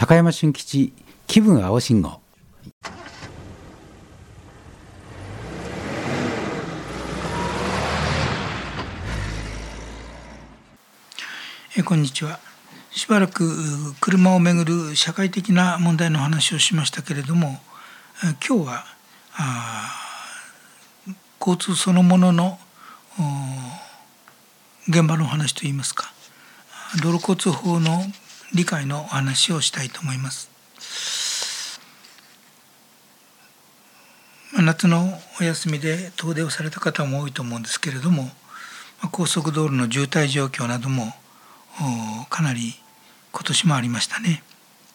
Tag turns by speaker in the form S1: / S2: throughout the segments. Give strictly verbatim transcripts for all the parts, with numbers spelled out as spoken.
S1: 高山俊吉気分青信号。
S2: えこんにちは。しばらく車をめぐる社会的な問題の話をしましたけれども、今日はあ交通そのものの現場の話といいますか、道路交通法の理解のお話をしたいと思います。夏のお休みで遠出をされた方も多いと思うんですけれども、高速道路の渋滞状況などもかなり今年もありましたね。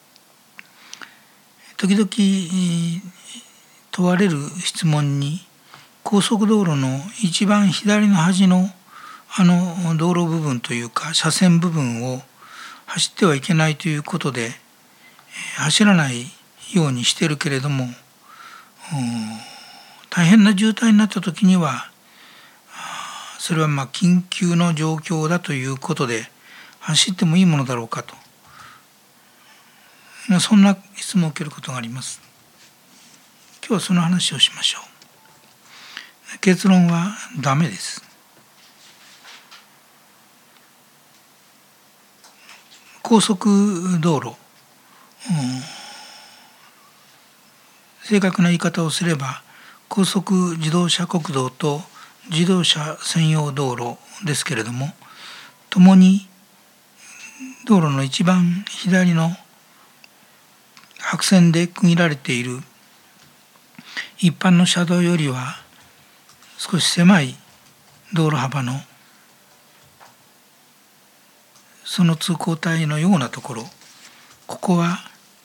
S2: 時々問われる質問に、高速道路の一番左の端のあの道路部分というか車線部分を走ってはいけないということで走らないようにしてるけれども、大変な渋滞になった時にはそれはまあ緊急の状況だということで走ってもいいものだろうかと、そんな質問を受けることがあります。今日はその話をしましょう。結論はダメです。高速道路、うん、正確な言い方をすれば高速自動車国道と自動車専用道路ですけれども、ともに道路の一番左の白線で区切られている一般の車道よりは少し狭い道路幅のその通行帯のようなところ、ここは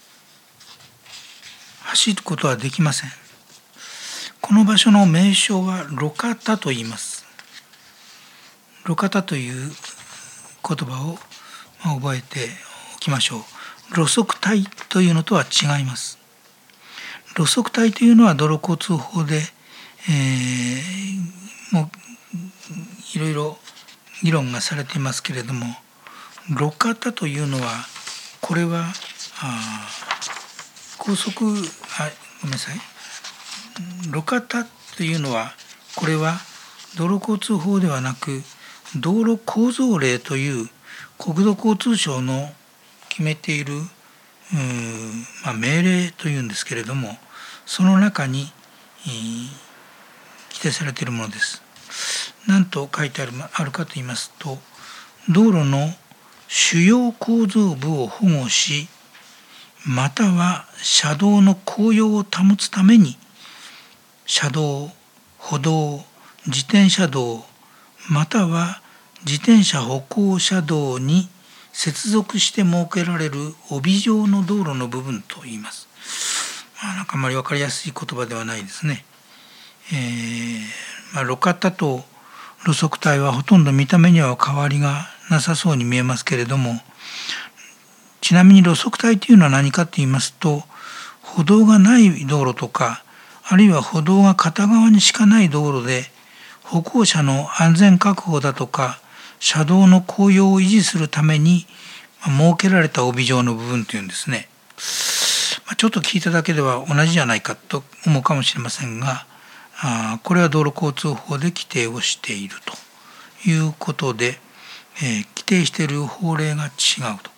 S2: 走ることはできません。この場所の名称は路肩と言います。路肩という言葉を覚えておきましょう。路側帯というのとは違います。路側帯というのは道路交通法で、えー、もういろいろ議論がされていますけれども、路肩というのはこれはあ高速あごめんなさい路肩というのはこれは道路交通法ではなく道路構造令という国土交通省の決めている、まあ、命令というんですけれども、その中に、えー、規定されているものです。何と書いてある、あるかと言いますと、道路の主要構造部を保護し、または車道の公用を保つために車道、歩道、自転車道、または自転車歩行者道に接続して設けられる帯状の道路の部分と言います。まあ、なんかあまり分かりやすい言葉ではないですね。えーまあ、路肩と路側帯はほとんど見た目には変わりがなさそうに見えますけれども、ちなみに路側帯というのは何かと言いますと、歩道がない道路とか、あるいは歩道が片側にしかない道路で歩行者の安全確保だとか車道の公用を維持するために設けられた帯状の部分というんですね。ちょっと聞いただけでは同じじゃないかと思うかもしれませんが、これは道路交通法で規定をしているということで、えー、規定している法令が違うと。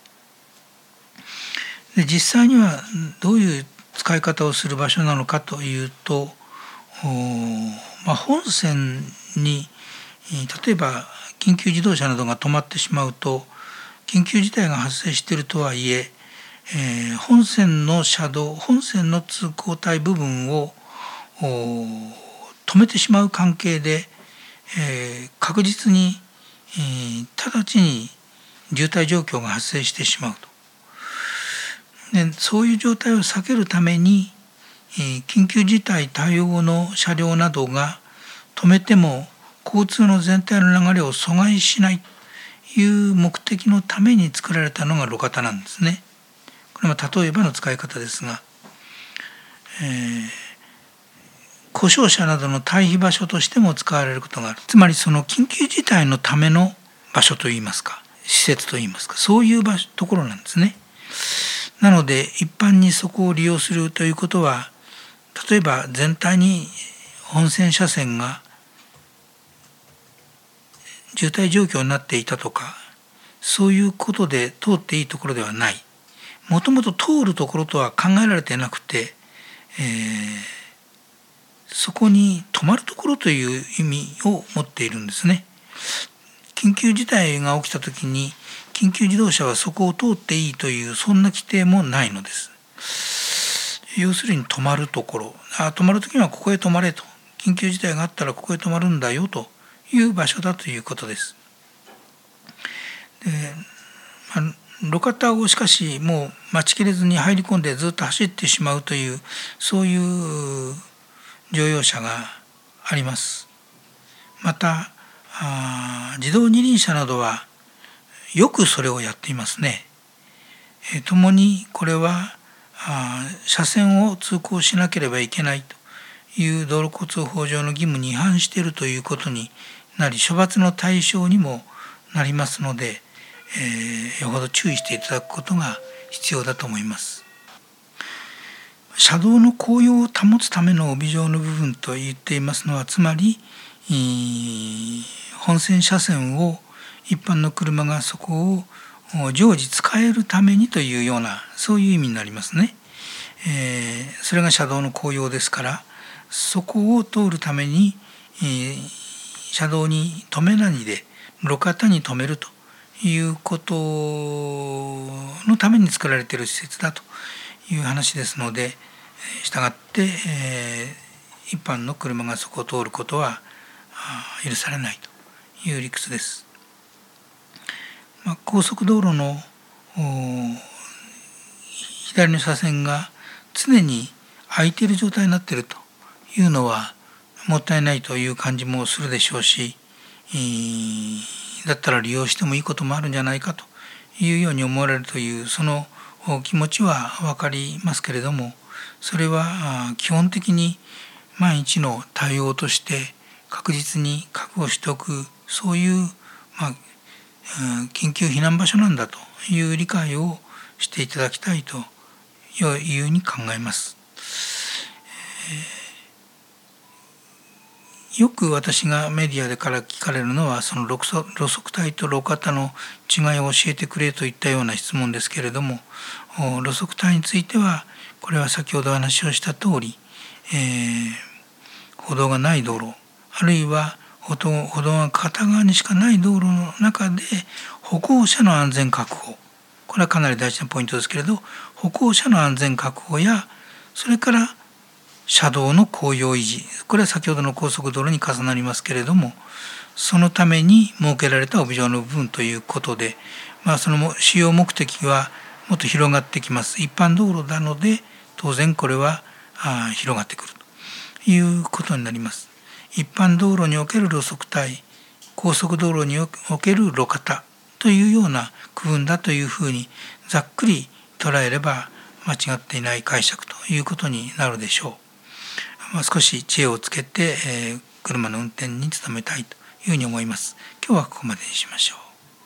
S2: で実際にはどういう使い方をする場所なのかというと、まあ、本線に例えば緊急自動車などが止まってしまうと緊急事態が発生しているとはいええー、本線の車道、本線の通行帯部分を止めてしまう関係で、えー、確実に、えー、直ちに渋滞状況が発生してしまうと。でそういう状態を避けるために、えー、緊急事態対応の車両などが止めても交通の全体の流れを阻害しないという目的のために作られたのが路肩なんですね。これは例えばの使い方ですが、えー、故障車などの退避場所としても使われることがある。つまりその緊急事態のための場所といいますか、施設といいますか、そういう場所ところなんですね。 なので一般にそこを利用するということは、例えば全体に本線車線が渋滞状況になっていたとか、そういうことで通っていいところではない。もともと通るところとは考えられてなくて、えーそこに止まるところという意味を持っているんですね。緊急事態が起きたときに緊急自動車はそこを通っていいというそんな規定もないのです。要するに止まるところ、あ止まるときにはここへ止まれと、緊急事態があったらここへ止まるんだよという場所だということです。で、まあ、路肩をしかしもう待ちきれずに入り込んでずっと走ってしまうというそういう乗用車があります。また自動二輪車などはよくそれをやっていますね。えともにこれは車線を通行しなければいけないという道路交通法上の義務に違反しているということになり、処罰の対象にもなりますので、えー、よほど注意していただくことが必要だと思います。車道の紅葉を保つための帯状の部分と言っていますのは、つまり本線車線を一般の車がそこを常時使えるためにというようなそういう意味になりますね。えー、それが車道の紅葉ですから、そこを通るために、えー、車道に止めないで路肩に止めるということのために作られている施設だという話ですので、したがって、えー、一般の車がそこを通ることは許されないという理屈です。まあ、高速道路の左の車線が常に空いている状態になっているというのはもったいないという感じもするでしょうし、だったら利用してもいいこともあるんじゃないかというように思われるというその気持ちは分かりますけれども、それは基本的に万一の対応として確実に確保しておく、そういう、まあ、緊急避難場所なんだという理解をしていただきたいというふうに考えます。よく私がメディアでから聞かれるのは、その路側帯と路肩の違いを教えてくれといったような質問ですけれども、路側帯についてはこれは先ほど話をした通り、えー、歩道がない道路、あるいは歩道、歩道が片側にしかない道路の中で歩行者の安全確保、これはかなり大事なポイントですけれど、歩行者の安全確保や、それから車道の紅葉維持、これは先ほどの高速道路に重なりますけれども、そのために設けられた帯状の部分ということで、まあ、その主要目的はもっと広がってきます。一般道路なので当然これは広がってくるということになります。一般道路における路側帯、高速道路における路肩というような区分だというふうにざっくり捉えれば間違っていない解釈ということになるでしょう。まあ、少し知恵をつけて、えー、車の運転に努めたいというふうに思います。今日はここまでにしましょう。